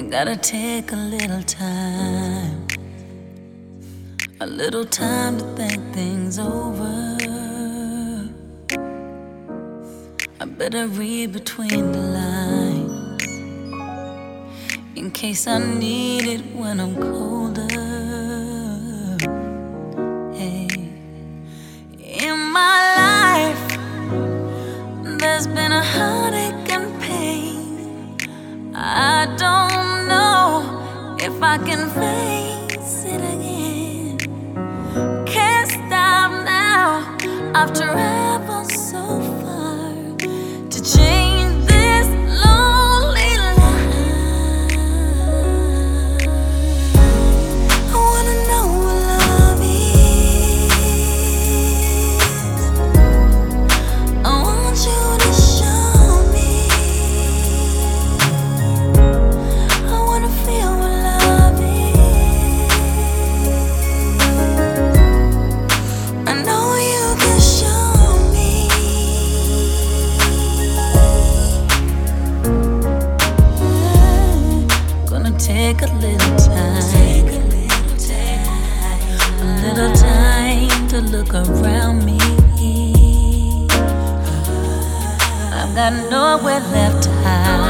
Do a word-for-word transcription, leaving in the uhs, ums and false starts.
Gotta take a little time, a little time to think things over. I better read between the lines in case I need it when I'm colder. Hey, in my life, there's been a heartache and pain. I don't know if I can face it again. Can't stop now. I've traveled so far to change this lonely life. I wanna know what love is. I want you to show me. I wanna feel what love is. I know you can show me. Gonna take a little time, a little time to look around me. I've got nowhere left to hide.